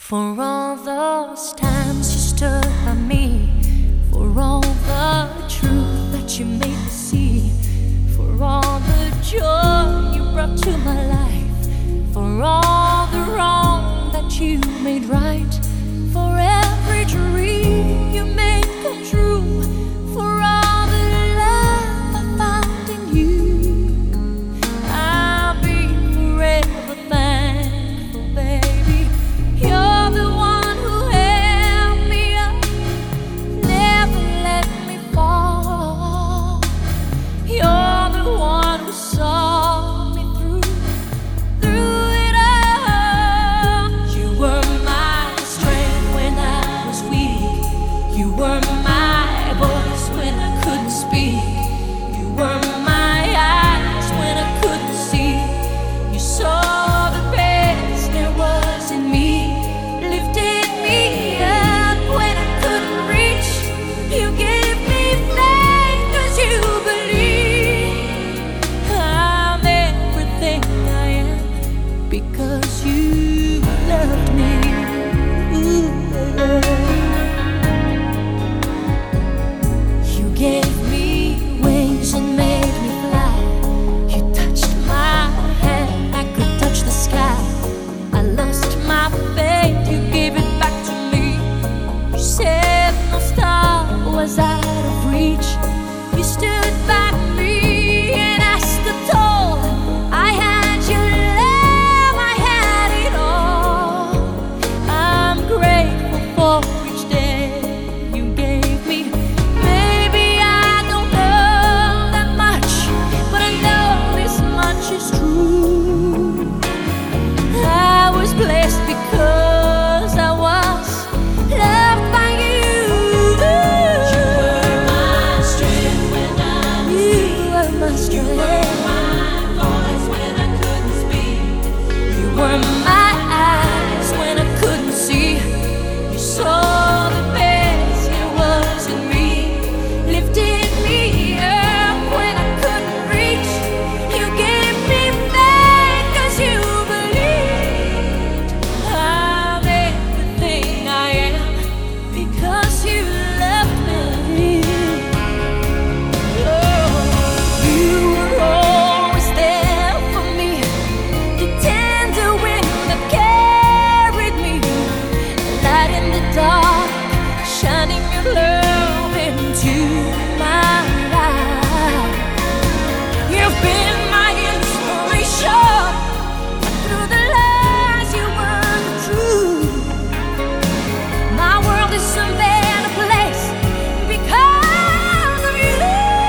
For all those times you stood by me, for all the truth that you made me see, for all the joy you brought to my life, for all the wrong that you made right, for every dream you made come true, for all the love I found in you, I'll be forever thankful, baby. You're the one who held me up, never let me fall. You're the one who saw me through it all. You were my strength when I was weak. You were my voice when I couldn't speak. You were my eyes when I couldn't see. You saw the best there was in me, lifted me up when I couldn't reach. You gave me faith 'cause you believe I'm everything I am because you loved me. Ooh. You gave me wings and made me fly. You touched my hand, I could touch the sky. I lost my faith, you gave it back to me. You said no star was out of reach. You stood by me and I stood tall. I had your love, I had it all. I'm grateful for each day you gave me. Maybe I don't know that much, but I know this much is true. I was blessed because I was loved by you. You were my strength when I was weak. You were my strength. You were my voice when I couldn't speak. You were my eyes when I couldn't see. You saw the best there was in me, lifted me up when I couldn't reach. You gave me faith 'cause you believed I'm everything I am because you loved me. Oh, you were always there for me, the tender wind that carried me, the light in the dark, shining your love into my life. You've been my inspiration through the lies you weren't true. My world is a better place because of you.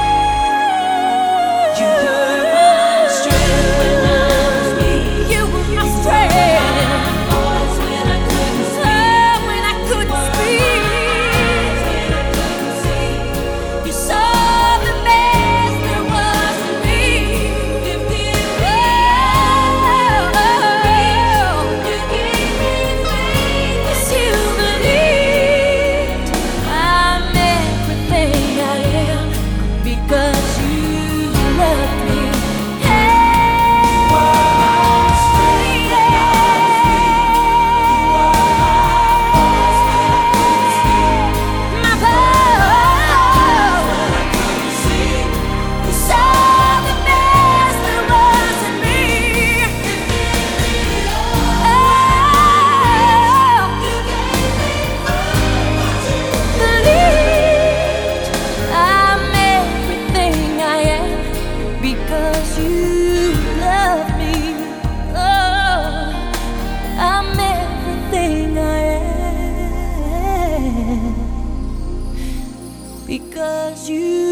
You were my strength when I was weak. You were my strength. Voice when I couldn't speak. When I couldn't speak. When I couldn't see. You saw the best there was in me. Lifted me up. You gave me faith 'cause you believed I'm everything I am because you loved me. My you saw the best there was in me. Believed I'm everything I am because you love me. Oh, I'm everything I am because you